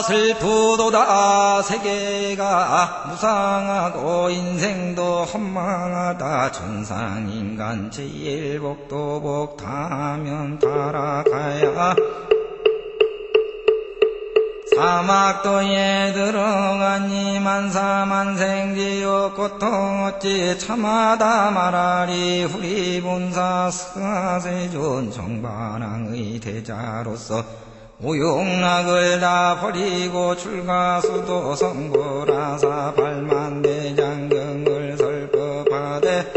슬프도다 세계가 무상하고 인생도 헛망하다. 천상인간 제일복도복 다하면 달아가야 사막도에 들어가니 만사만생지요 고통 어찌 참하다 말하리. 후리본사 스가세존 정반왕의 대자로서 오용락을 다 버리고 출가수도 성불하사 발만대장경을 설법하되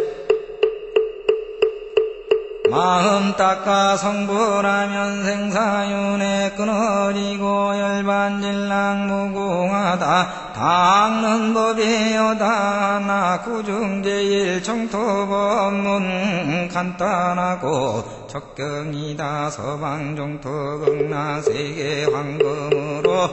마음 닦아 성불하면 생사윤회 끊어리고 열반질랑 무궁하다. 닦는 법이여다 나 구중제일 정토법문 간단하고 적경이다. 서방종토극나 세계 황금으로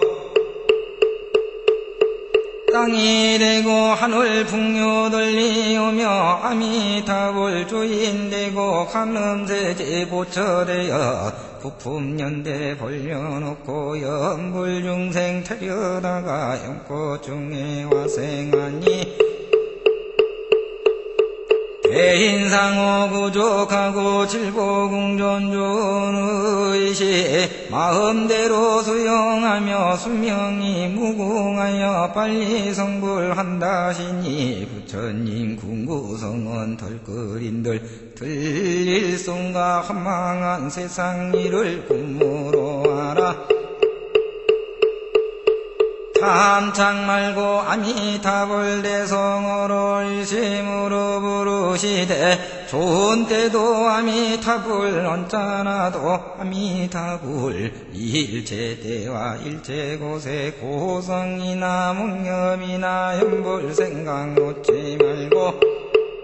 땅이 되고 하늘 풍류 들리오며 아미타불 주인되고 간음세제 보처되어 부품연대 벌려놓고 연불중생 태려다가 연꽃중에 화생하니 대인상호 구족하고 칠보궁전 좋은 의식 마음대로 수용하며 수명이 무궁하여 빨리 성불한다시니 부처님 궁구성은 덜끓인들 들릴송가 험망한 세상 일을 꿈으로 알아. 탐창 말고 아미타불 대성어로 일심으로 부르시되 좋은 때도 아미타불 언짢아도 아미타불 일체때와 일체곳에 고성이나 묵념이나 현불 생각 놓지 말고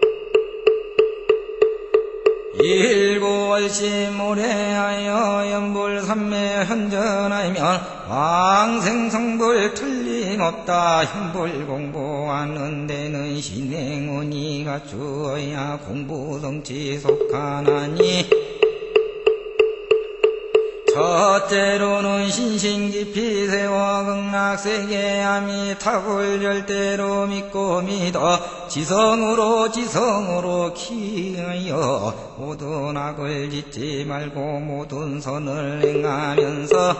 일고월심 오래하여 연불삼매 현전하면 왕생성불 틀림없다. 현불 공부하는 데는 신행운이 갖추어야 공부성취 속하나니 첫째로는 신신 깊이 세워 극락세계 아미타불 절대로 믿고 믿어 지성으로 기하여 모든 악을 짓지 말고 모든 선을 행하면서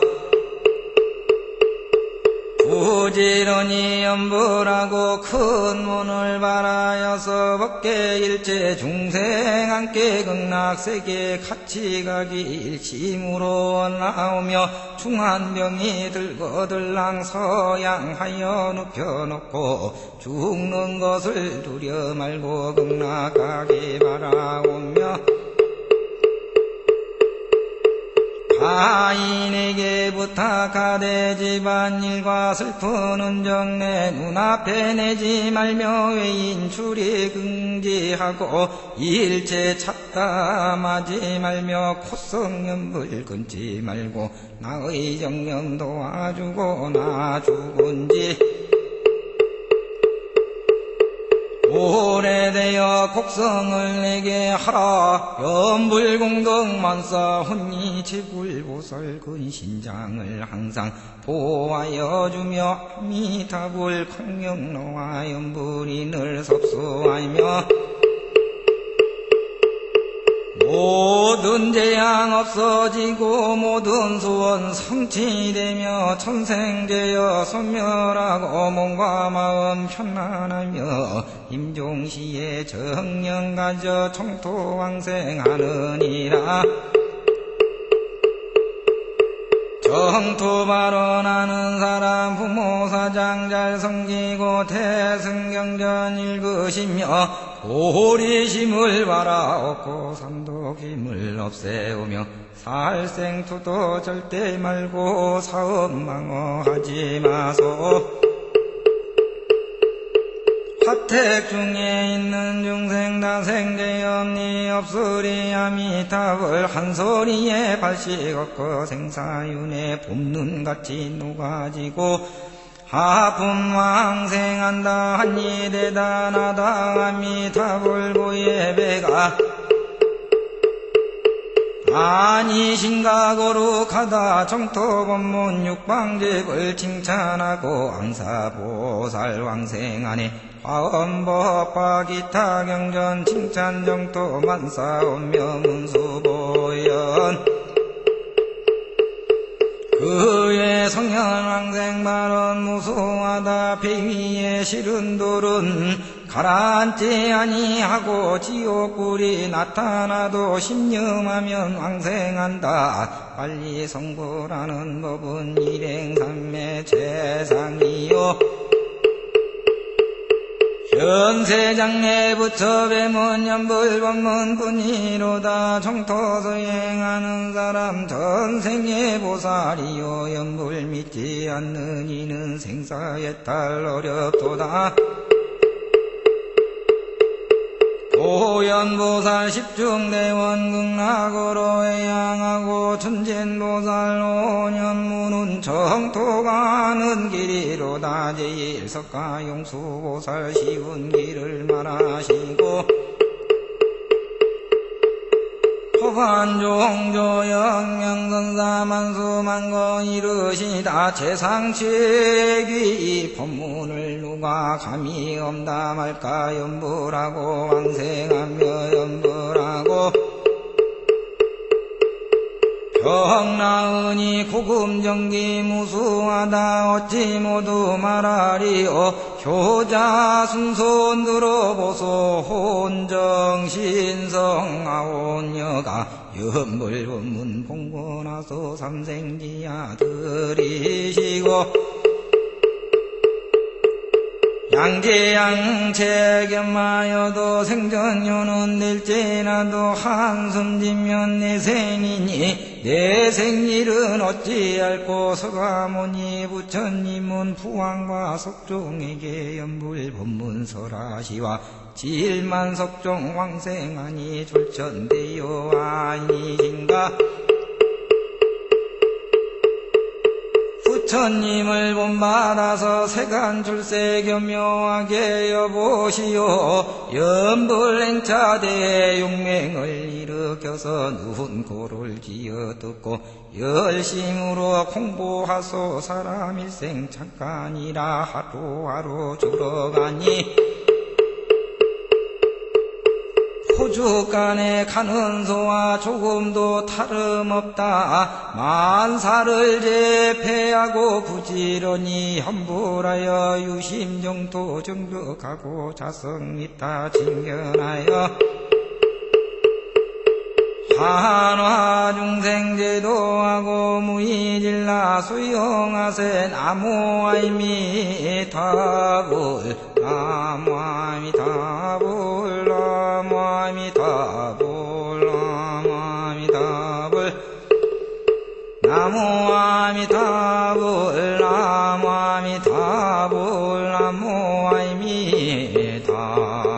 부지런히 연불하고 큰 문을 바라여서 법계 일체 중생 함께 극락세계 같이 가기 일심으로 나오며 중한병이 들거들랑 서양하여 눕혀놓고 죽는 것을 두려 말고 극락가기 바라오며 하인에게 부탁하되 집안일과 슬픈 흔적 내 눈앞에 내지 말며 외인 출이 긍지하고 일체 잡담하지 말며 콧성연불 끊지 말고 나의 정령 도와주고 나 죽은지 오래되어 곡성을 내게 하라. 연불공덕 만사 혼이 제불보살 근신장을 항상 보호하여 주며 아미타불 광명로와 연불이 늘 섭수하며 모든 재앙 없어지고 모든 소원 성취되며 천생되어 소멸하고 몸과 마음 편안하며 임종시에 정령 가져 청토왕생하느니라. 정토 발언하는 사람 부모 사장 잘 섬기고 태승경전 읽으시며 도리심을 바라옵고 삼독임을 없애오며 살생투도 절대 말고 사업망어하지 마소. 화택 중에 있는 중생 다 생대없니 없으리 아미타불 한 소리에 발식 없고 생사윤회 봄눈같이 녹아지고 하품 왕생한다 하니 대단하다 아미타불 고예배가 아니신가 거룩하다 정토법문 육방집을 칭찬하고 왕사보살 왕생하네 화엄법화 기타 경전 칭찬 정토 만사원묘 문수보연 그의 성현 왕생 발언 무수하다 폐위의 싫은 돌은 가라앉지 아니하고 지옥불이 나타나도 신념하면 왕생한다 빨리 성불하는 법은 일행삼매 최상이요 현세장례 부처배문 연불법문 뿐이로다 정토서행하는 사람 전생의 보살이요 연불 믿지 않는 이는 생사에 딸 어렵도다 고연보살 십중대원 극락으로 해양하고 천진보살 오년무는 정토 가는 길이로다 제일석가 용수보살 쉬운 길을 말하시고 호반종조영명선사 만수만거 이르시다 최상책이 법문을 누가 감히 엄담할까 연불하고 왕생하며 연불하고 병나으니 고금정기 무수하다 어찌 모두 말하리오 효자 순손 들어보소 혼정신성아온여가 연불법문 봉건하소 삼생지야 들이시고 양재양체겸하여도 생전요는 될지라도 한숨 지면 내 생이니 내 생일은 어찌할꼬 서가모니 부처님은 부왕과 석종에게 연불법문 설하시와 질만 석종 왕생하니 졸천대요 아니신가 부처님을 본받아서 세간 출세 겸묘하게 여보시오 연불행차대에 용맹을 일으켜서 누훈고를 지어 듣고 열심으로 공부하소 사람 일생 잠깐이라 하루하루 줄어가니 호주간에 가는 소와 조금도 다름없다 만사를 제패하고 부지런히 함불하여 유심정토 정득하고 자성있다 징견하여 한화중생제도하고 무이질라 수용하세 나무아미타불 나무아미타불 나무아미타불 나무아미타불 나무아미타불 나무아미타불 나무아미타불